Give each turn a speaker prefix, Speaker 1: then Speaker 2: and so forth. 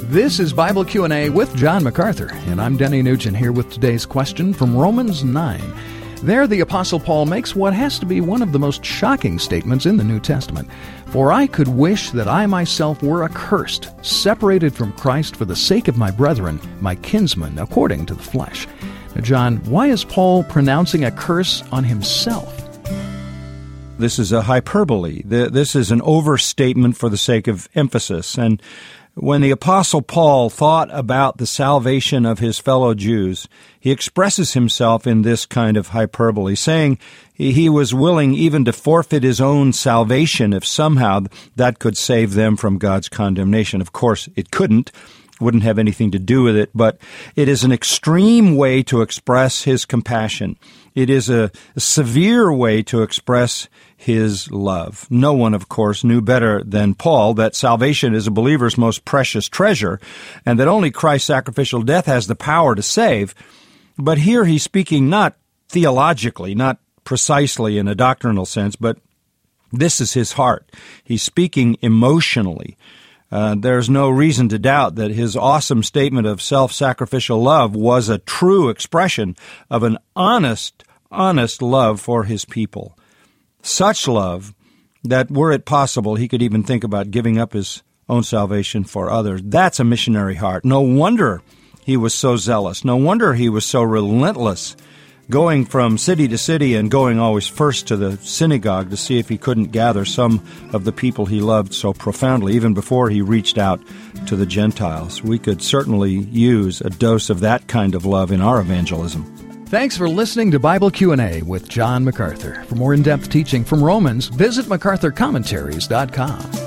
Speaker 1: This is Bible Q&A with John MacArthur, and I'm Denny Nugent here with today's question from Romans 9. There, the Apostle Paul makes what has to be one of the most shocking statements in the New Testament. For I could wish that I myself were accursed, separated from Christ for the sake of my brethren, my kinsmen, according to the flesh. Now, John, why is Paul pronouncing a curse on himself?
Speaker 2: This is a hyperbole. This is an overstatement for the sake of emphasis. And when the Apostle Paul thought about the salvation of his fellow Jews, he expresses himself in this kind of hyperbole, saying he was willing even to forfeit his own salvation if somehow that could save them from God's condemnation. Of course, it couldn't. Wouldn't have anything to do with it, but it is an extreme way to express his compassion. It is a severe way to express his love. No one, of course, knew better than Paul that salvation is a believer's most precious treasure, and that only Christ's sacrificial death has the power to save. But here he's speaking not theologically, not precisely in a doctrinal sense, but this is his heart. He's speaking emotionally. There's no reason to doubt that his awesome statement of self-sacrificial love was a true expression of an honest love for his people. Such love that, were it possible, he could even think about giving up his own salvation for others. That's a missionary heart. No wonder he was so zealous. No wonder he was so relentless, going from city to city and going always first to the synagogue to see if he couldn't gather some of the people he loved so profoundly, even before he reached out to the Gentiles. We could certainly use a dose of that kind of love in our evangelism.
Speaker 1: Thanks for listening to Bible Q&A with John MacArthur. For more in-depth teaching from Romans, visit MacArthurCommentaries.com.